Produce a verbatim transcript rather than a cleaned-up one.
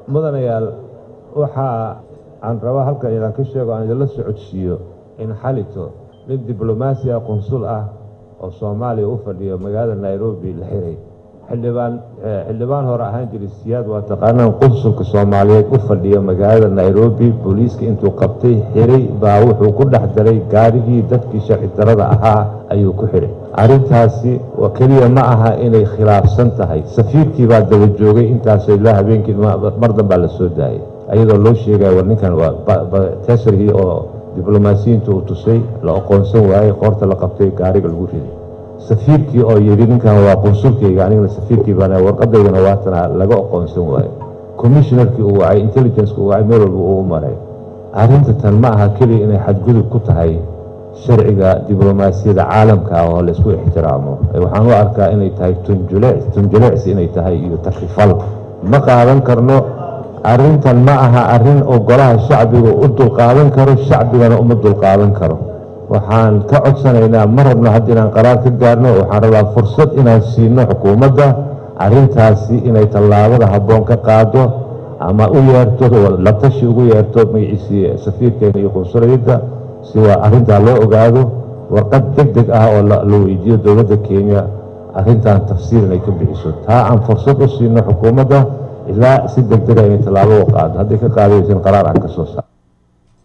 mudanayaal waxa aan rabaa halkan inaan ka sheego aan idinla socodsiiyo in xalito nin diblomaasi ah qunsul ah oo Soomaaliya u fadhiyo magaalada Nairobi la xiray xildhibaan xildhibaan hore ahaan jiray siyaad waa taqaanaan qunsulka Soomaaliyeed u fadhiyo magaalada Nairobi booliiska intuu qabtay xiray baa wuxuu ku dhex daray gaarigii dadkii sharci darrada ahaa ayuu ku xiray arrintaasi waa kaliya ma aha inay khilaafsan tahay safiirkii baa daba joogay intaas ilaa habeenkii mar dambe la soo daayay ayadoo loo sheegay war ninkan waa tasrihi oo diblomaasiyiintu u tusay la aqoonsan waayay qoorta la qabtay gaariga lagu riday safiirkii oo yiri ninkan waa qunsulkayga anigana safiirkii baan warqadaydana waatana laga aqoonsan waayay commissionerkii uu wacay intelligence uu wacay meel walba uu maray arrinta tan ma aha kaliya inay xadgudub ku tahay sharciga diblomaasiyadda caalamka ah oo la isku ixtiraamo waxaan u arkaa inay tahay tunjuleec tunjuleec inay tahay iyo takrifal ma qaadan karno arrintan ma aha arrin oo golaha shacbiga u dulqaadan karo shacbigana uma dulqaadan karo waxaan ka codsanaynaa ma rabno hadda inaan qaraar ka gaarno waxaan rabaa fursad inaan siino xukuumadda arrintaasi inay tallaabada habboon ka qaado ama u yeerto la tashi ugu yeerto magaciisii safiirkeena iyo qunsuliyadda si waa arrintaa loo ogaado warqad deg deg ah oo la weydiiyo dowladda Kenya arrintan tafsiir inay ka bixiso taa aan fursad u siino xukuumadda ilaa si degdeg ah inay tallaabo u qaado haddii ka qaadaysan qaraar aan ka soo saaro